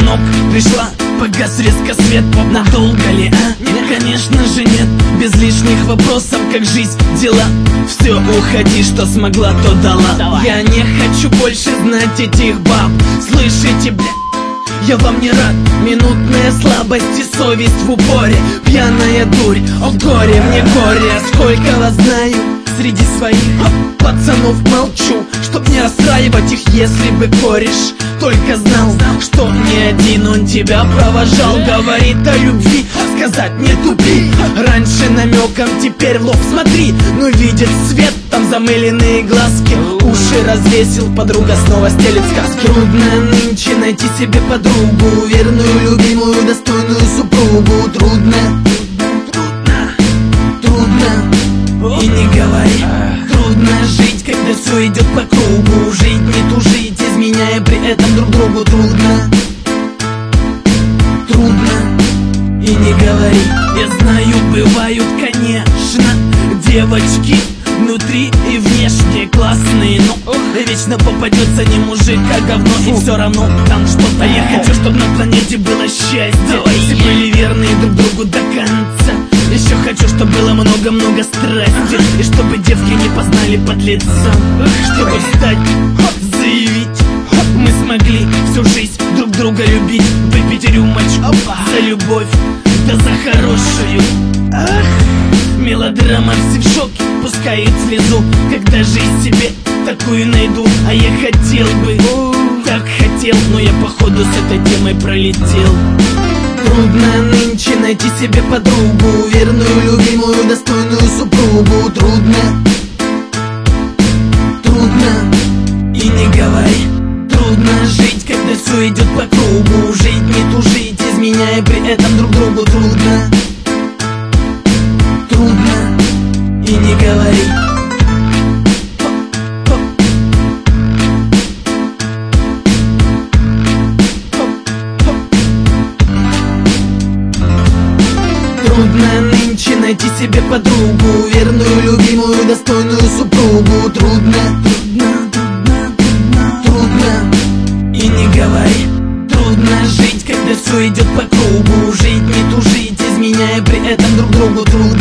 звонок, пришла, погас резко свет. Надолго ли, а? Нет, конечно же нет. Без лишних вопросов, как жизнь, дела. Все, уходи, что смогла, то дала. Я не хочу больше знать этих баб. Слышите, бля? Я вам не рад, минутная слабость и совесть в упоре. Пьяная дурь, о горе, мне горе. Сколько вас знаю среди своих пацанов, молчу, чтоб не расстраивать их, если бы кореш только знал, что не один он тебя провожал. Говорит о любви, сказать не тупи. Раньше намеком, теперь в лоб смотри. Но видит свет, там замыленные глазки. Уши развесил, подруга снова стелит сказки. Трудно нынче найти себе подругу, верную, любимую, достойную супругу. Трудно, и не говори. Трудно жить, когда все идет по кругу. Жить, не тужить, изменяя при этом друг другу. Трудно, и не говори. Я знаю, бывают, конечно, девочки внутри и внешне классные, но вечно попадется не мужик, а говно. И все равно там что-то. Я хочу, чтобы на планете было счастье, все были верны друг другу до конца. Еще хочу, чтобы было много-много страсти, и чтобы девки не познали подлеца. Чтобы встать, заявить, мы смогли всю жизнь друг друга любить. Выпить рюмочку за любовь, да за хорошую. Ах, мелодрама, все в шоке, пускают слезу, когда жизнь себе такую найду. А я хотел бы, так хотел, но я походу с этой темой пролетел. Трудно нынче найти себе подругу, верную, любимую, достойную супругу. Трудно, и не говори. Трудно жить, когда все идет по кругу. Жить, не тужить, изменяя при этом друг другу. Трудно, и не говори. Трудно нынче найти себе подругу, верную, любимую, достойную супругу. Трудно, и не говори. Трудно жить, когда все идет по кругу. Жить, не тужить, изменяя при этом друг другу. Трудно.